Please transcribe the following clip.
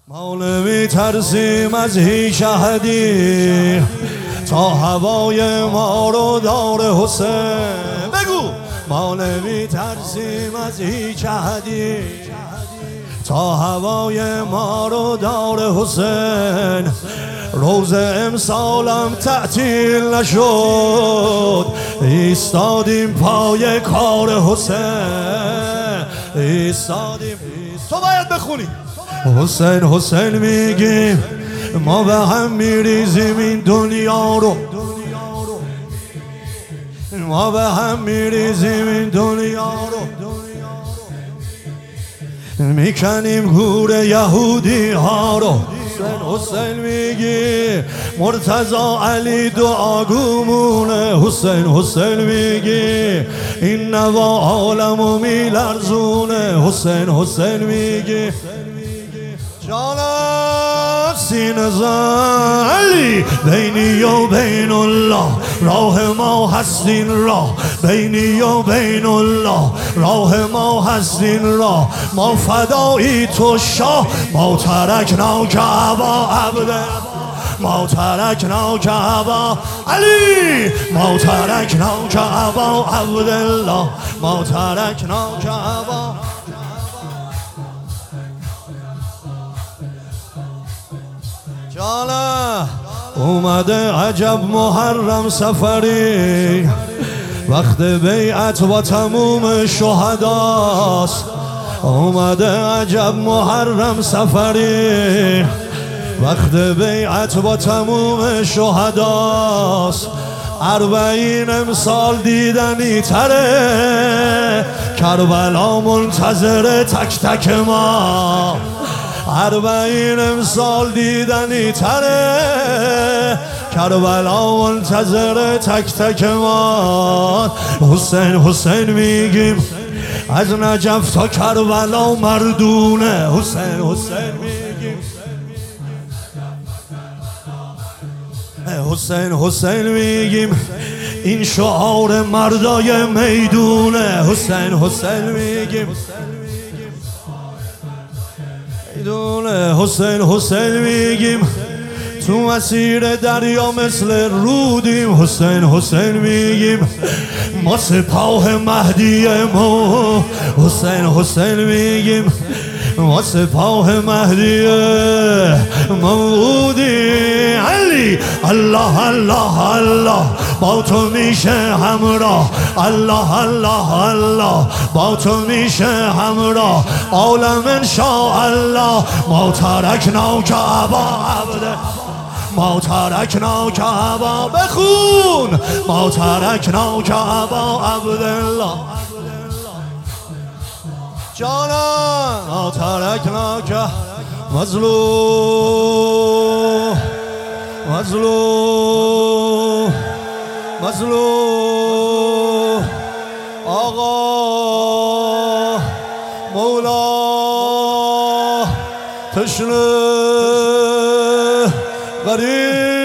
ما نمی ترسیم از هیچ احدی تا هوای ما رو دار حسین. بگو ما نمی ترسیم از هیچ احدی تا هوای ما رو دار حسین. روز امسالم تعطیل نشد، ایستادیم پای کار حسین. ایستادیم. تو باید بخونی. حسین حسین میگیم ما به هم میریزیم این دنیا رو، ما به هم میریزیم این دنیا رو، میکنیم گور یهودی ها رو. حسین حسین میگی مرتضی علی دعاگومونه. حسین حسین میگی این نوا عالمو میلرزونه. حسین حسین میگی جانم سینه زلی بینی و بین الله راه ما هستین راه، بینی و بین الله راه ما هستین راه. ما فدایی تو شاه، ما ترکنا کعبا عبده، ما ترکنا کعبا علی، ما ترکنا کعبا عبدالله، ما ترکنا کعبا. جاله اومده عجب محرم سفری، وقت بیعت و تموم شهداست. اومده عجب محرم سفری، وقت بیعت و تموم شهداست. 40 امسال دیدنی تره، کربلا منتظر تک تک ما. 40 امسال دیدنی تره، کربلا منتظر تک تک ما. حسین حسین میگیم از نجف تا کربلا مردونه. حسین حسین میگیم حسین حسین میگیم این شعار مردای میدونه. حسین حسین میگیم میدونه. حسین حسین میگیم تو مسیر دریا مثل رودیم. حسین حسین میگیم ما سپاه مهدی ما. حسین حسین میگیم ما سپاه مهدی مودیم. علی الله الله الله با تو میشه همراه، الله الله الله با تو میشه همراه. عالم انشاءالله ما ترکنا کعبا عبده، ما ترکنا کعبا. بخون ما ترکنا کعبا عبدالله. جانا ما ترکنا کعبا. مظلوم مظلوم مظلوم آقا مولا تشنه غریب